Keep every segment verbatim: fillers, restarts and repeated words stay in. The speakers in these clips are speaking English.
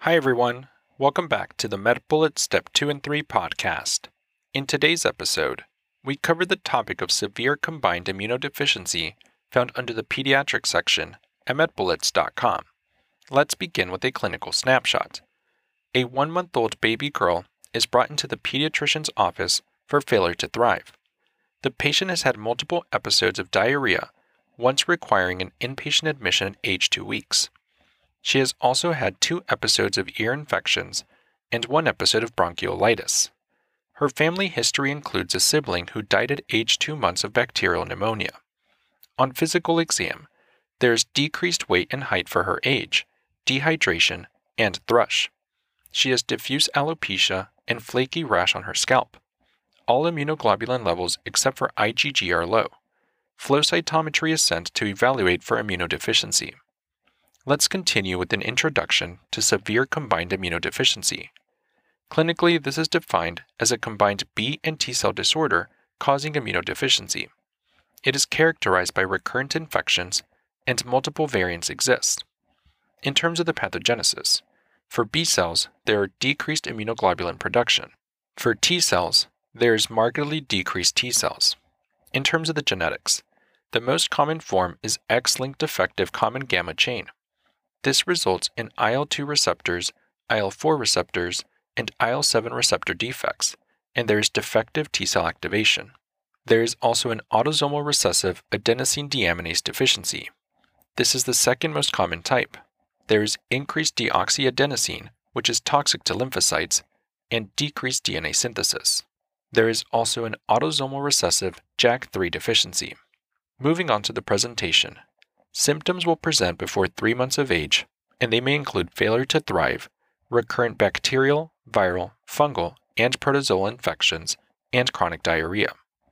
Hi everyone, welcome back to the MedBullet Step two and three podcast. In today's episode, we cover the topic of severe combined immunodeficiency found under the pediatric section at med bullets dot com. Let's begin with a clinical snapshot. A one-month-old baby girl is brought into the pediatrician's office for failure to thrive. The patient has had multiple episodes of diarrhea, once requiring an inpatient admission at age two weeks. She has also had two episodes of ear infections and one episode of bronchiolitis. Her family history includes a sibling who died at age two months of bacterial pneumonia. On physical exam, there is decreased weight and height for her age, dehydration, and thrush. She has diffuse alopecia and flaky rash on her scalp. All immunoglobulin levels except for IgG are low. Flow cytometry is sent to evaluate for immunodeficiency. Let's continue with an introduction to severe combined immunodeficiency. Clinically, this is defined as a combined B and T cell disorder causing immunodeficiency. It is characterized by recurrent infections, and multiple variants exist. In terms of the pathogenesis, for B cells, there are decreased immunoglobulin production. For T cells, there is markedly decreased T cells. In terms of the genetics, the most common form is X-linked defective common gamma chain. This results in I L two receptors, I L four receptors, and I L seven receptor defects, and there is defective T cell activation. There is also an autosomal recessive adenosine deaminase deficiency. This is the second most common type. There is increased deoxyadenosine, which is toxic to lymphocytes, and decreased D N A synthesis. There is also an autosomal recessive J A K three deficiency. Moving on to the presentation. Symptoms will present before three months of age, and they may include failure to thrive, recurrent bacterial, viral, fungal, and protozoal infections, and chronic diarrhea.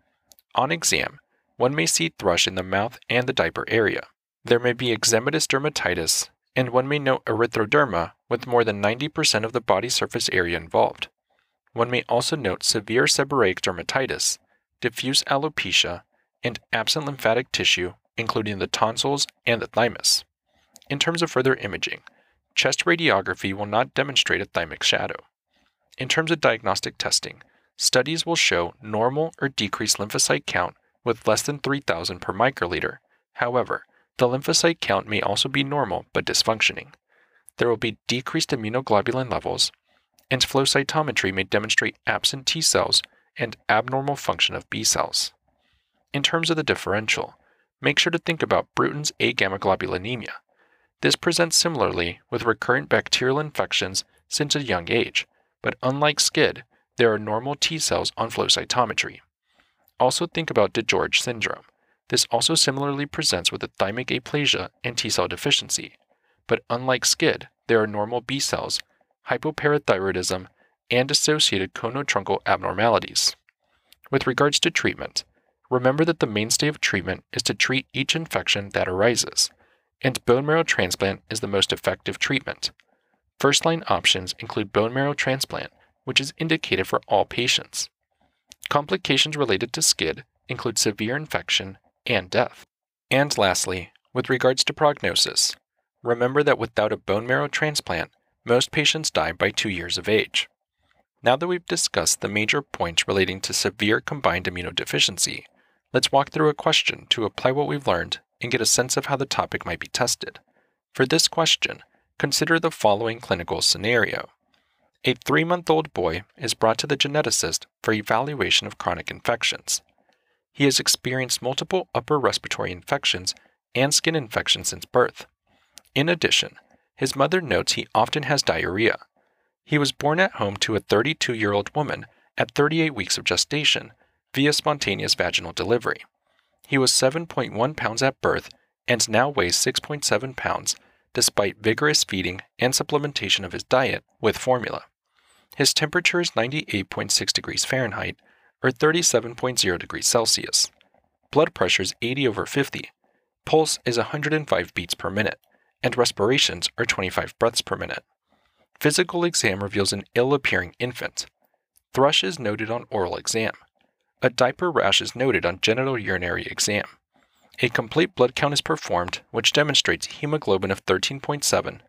On exam, one may see thrush in the mouth and the diaper area. There may be eczematous dermatitis, and one may note erythroderma with more than ninety percent of the body surface area involved. One may also note severe seborrheic dermatitis, diffuse alopecia, and absent lymphatic tissue, including the tonsils and the thymus. In terms of further imaging, chest radiography will not demonstrate a thymic shadow. In terms of diagnostic testing, studies will show normal or decreased lymphocyte count with less than three thousand per microliter. However, the lymphocyte count may also be normal but dysfunctioning. There will be decreased immunoglobulin levels, and flow cytometry may demonstrate absent T cells and abnormal function of B cells. In terms of the differential, make sure to think about Bruton's agamma-globulinemia. This presents similarly with recurrent bacterial infections since a young age, but unlike S C I D, there are normal T cells on flow cytometry. Also think about DiGeorge syndrome. This also similarly presents with a thymic aplasia and T cell deficiency, but unlike S C I D, there are normal B cells, hypoparathyroidism, and associated conotruncal abnormalities. With regards to treatment, remember that the mainstay of treatment is to treat each infection that arises, and bone marrow transplant is the most effective treatment. First-line options include bone marrow transplant, which is indicated for all patients. Complications related to S C I D include severe infection and death. And lastly, with regards to prognosis, remember that without a bone marrow transplant, most patients die by two years of age. Now that we've discussed the major points relating to severe combined immunodeficiency, let's walk through a question to apply what we've learned and get a sense of how the topic might be tested. For this question, consider the following clinical scenario. A three-month-old boy is brought to the geneticist for evaluation of chronic infections. He has experienced multiple upper respiratory infections and skin infections since birth. In addition, his mother notes he often has diarrhea. He was born at home to a thirty-two-year-old woman at thirty-eight weeks of gestation via spontaneous vaginal delivery. He was seven point one pounds at birth and now weighs six point seven pounds despite vigorous feeding and supplementation of his diet with formula. His temperature is ninety-eight point six degrees Fahrenheit or thirty-seven point zero degrees Celsius. Blood pressure is eighty over fifty. Pulse is one hundred five beats per minute, and respirations are twenty-five breaths per minute. Physical exam reveals an ill-appearing infant. Thrush is noted on oral exam. A diaper rash is noted on genital urinary exam. A complete blood count is performed, which demonstrates hemoglobin of thirteen point seven,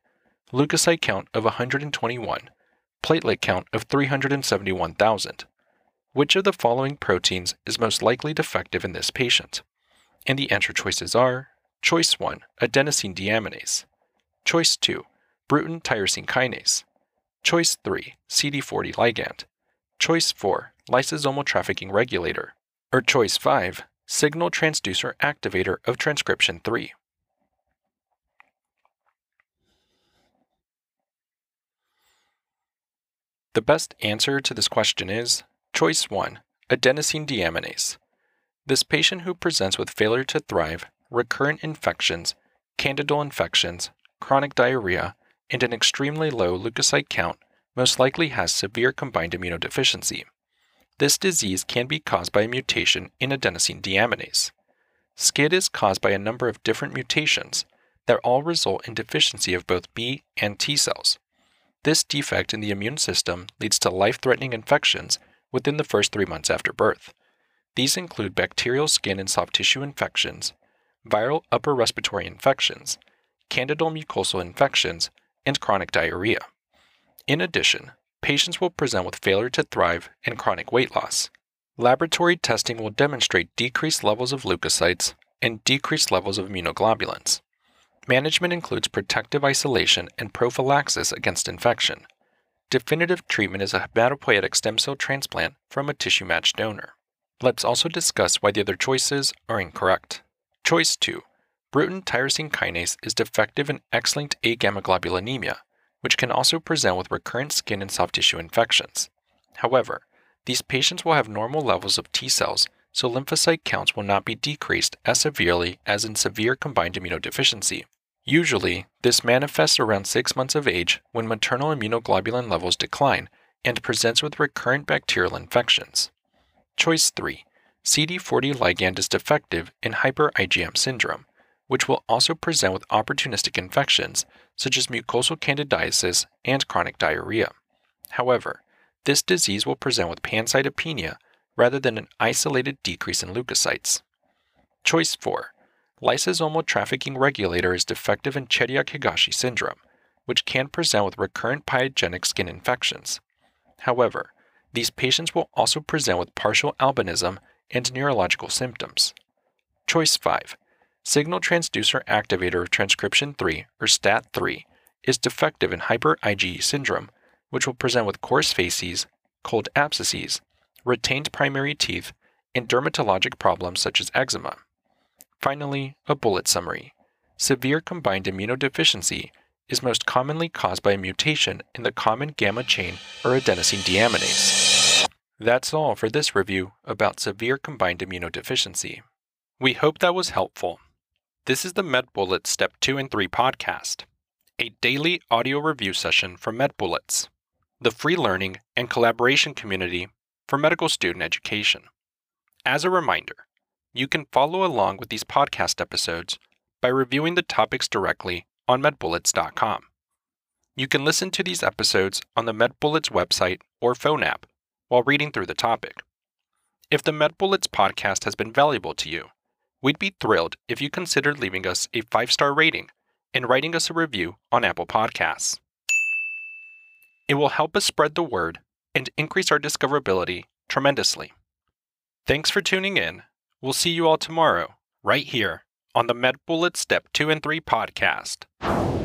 leukocyte count of one hundred twenty-one, platelet count of three hundred seventy-one thousand. Which of the following proteins is most likely defective in this patient? And the answer choices are Choice one, adenosine deaminase. Choice two, Bruton tyrosine kinase. Choice three, C D forty ligand. Choice four, lysosomal trafficking regulator. Or choice five, signal transducer activator of transcription three. The best answer to this question is choice one, adenosine deaminase. This patient who presents with failure to thrive, recurrent infections, candidal infections, chronic diarrhea, and an extremely low leukocyte count most likely has severe combined immunodeficiency. This disease can be caused by a mutation in adenosine deaminase. S C I D is caused by a number of different mutations that all result in deficiency of both B and T cells. This defect in the immune system leads to life-threatening infections within the first three months after birth. These include bacterial skin and soft tissue infections, viral upper respiratory infections, candidal mucosal infections, and chronic diarrhea. In addition, patients will present with failure to thrive and chronic weight loss. Laboratory testing will demonstrate decreased levels of leukocytes and decreased levels of immunoglobulins. Management includes protective isolation and prophylaxis against infection. Definitive treatment is a hematopoietic stem cell transplant from a tissue-matched donor. Let's also discuss why the other choices are incorrect. Choice two, Bruton tyrosine kinase is defective in X-linked agammaglobulinemia, which can also present with recurrent skin and soft tissue infections. However, these patients will have normal levels of T cells, so lymphocyte counts will not be decreased as severely as in severe combined immunodeficiency. Usually, this manifests around six months of age when maternal immunoglobulin levels decline and presents with recurrent bacterial infections. Choice three, C D forty ligand is defective in hyper I G M syndrome, which will also present with opportunistic infections such as mucosal candidiasis and chronic diarrhea. However, this disease will present with pancytopenia rather than an isolated decrease in leukocytes. Choice four, lysosomal trafficking regulator is defective in Chidiac-Higashi syndrome, which can present with recurrent pyogenic skin infections. However, these patients will also present with partial albinism and neurological symptoms. Choice five, signal transducer activator of transcription three, or S T A T three, is defective in hyper I G E syndrome, which will present with coarse facies, cold abscesses, retained primary teeth, and dermatologic problems such as eczema. Finally, a bullet summary. Severe combined immunodeficiency is most commonly caused by a mutation in the common gamma chain or adenosine deaminase. That's all for this review about severe combined immunodeficiency. We hope that was helpful. This is the MedBullets Step two and three podcast, a daily audio review session from MedBullets, the free learning and collaboration community for medical student education. As a reminder, you can follow along with these podcast episodes by reviewing the topics directly on medbullets dot com. You can listen to these episodes on the MedBullets website or phone app while reading through the topic. If the MedBullets podcast has been valuable to you, we'd be thrilled if you considered leaving us a five-star rating and writing us a review on Apple Podcasts. It will help us spread the word and increase our discoverability tremendously. Thanks for tuning in. We'll see you all tomorrow, right here, on the MedBullets Step two and three podcast.